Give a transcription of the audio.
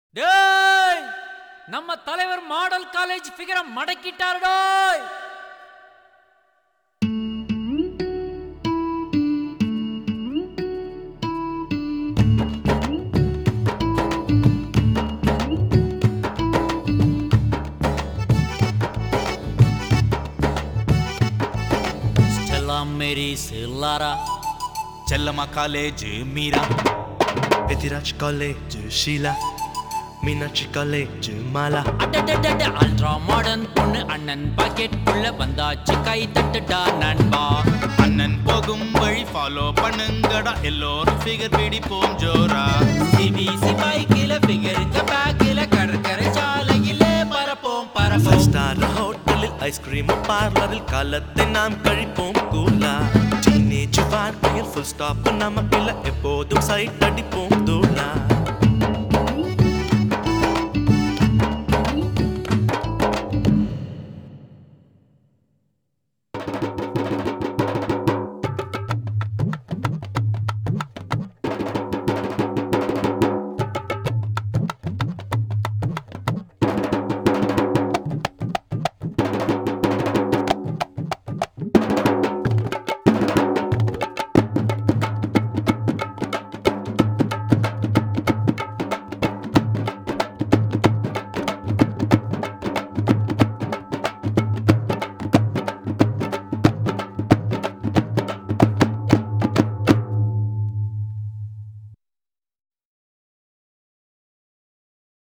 டேய், நம்ம தலைவர் மாடல் காலேஜ் ஃபிகரை மடக்கிட்டாரு டேய். ஸ்டெல்லா மேரி சில்லாரா, Chellamma college Meera, Pethiraj college Sheela, Meenakshi college Mala. அடடடட அல்ட்ரா மாடர்ன் பொண்ணு அண்ணன் பாக்கெட் உள்ள வந்தாச்சு, கை தட்டுடா நண்பா. அண்ணன் போகும் வழி ஃபாலோ பண்ணுங்கடா, எல்லோரும் ஃபிகர் பிடிப்போம் ஜோரா. சிபிசி பைக்கில ஃபிகருக்கு பேக்கில கடற்கரை சாலையிலே பரப்போம் ஃபைவ் பரப்போம். ஸ்டார் ஹோட்டலில் ஐஸ்கிரீம் பார்லரில் காலத்தை நாம் கழிப்போம் கூலா. டீனேஜ் வாழ்க்கையில் ஃபுல் ஸ்டாப் நமக்கில்ல, எப்போதும் சைட் அடிப்போம்